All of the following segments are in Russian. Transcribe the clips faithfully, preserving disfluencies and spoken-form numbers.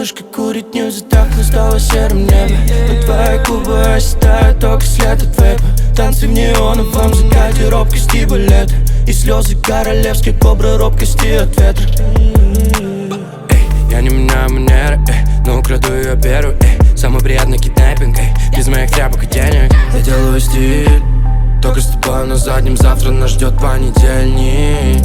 Малышка курит нюзи, так настало серым небо. Но твои губы оседают только след от вейпа. Танцы в неоновом закате, робкости балета. И слезы королевские, кобры робкости от ветра. Эй, я не меняю манеры, эй, но украду ее первую, эй. Самый приятный киднеппинг, эй, без моих тряпок и денег. Я делаю стиль, только с тобой на заднем. Завтра нас ждет понедельник.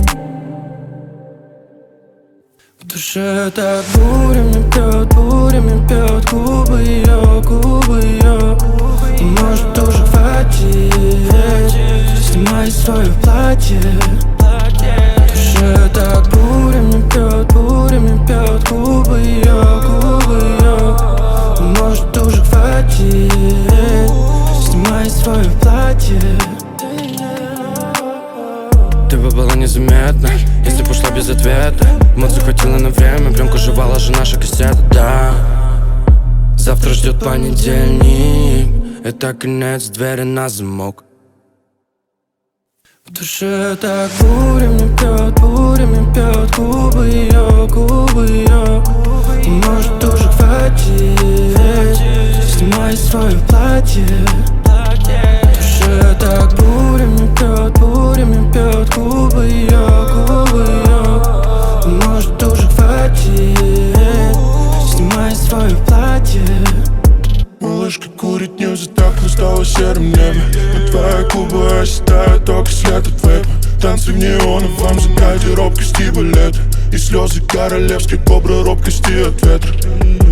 В душе так бурями пьет, бурями пьет. Губы ее, губы ее. Может уже хватит. Снимай свое платье. В душе так бурями пьет, бурями пьет. Губы ее, губы ее. Может уже хватит. Снимай свое платье. Ты бы была незаметна, если бы ушла без ответа. Мод захватила на время, пленку жевала же наша кассета, да. Завтра ждет понедельник, это конец, двери на замок. В душе так бурями пьет, бурями пьет. Губы ее, губы ее. Может уже хватит. Снимай свое платье. В душе так бурями пьет, бурями пьет. Губы ее, губы ее. Может уже хватит. Снимай свое платье. Малышка курит нюзи, так настало серым небо. Но твои губы оседают только след от вейпа. Танцы в неоновом закате, робкости балета. И слезы королевские, кобры робкости от ветра.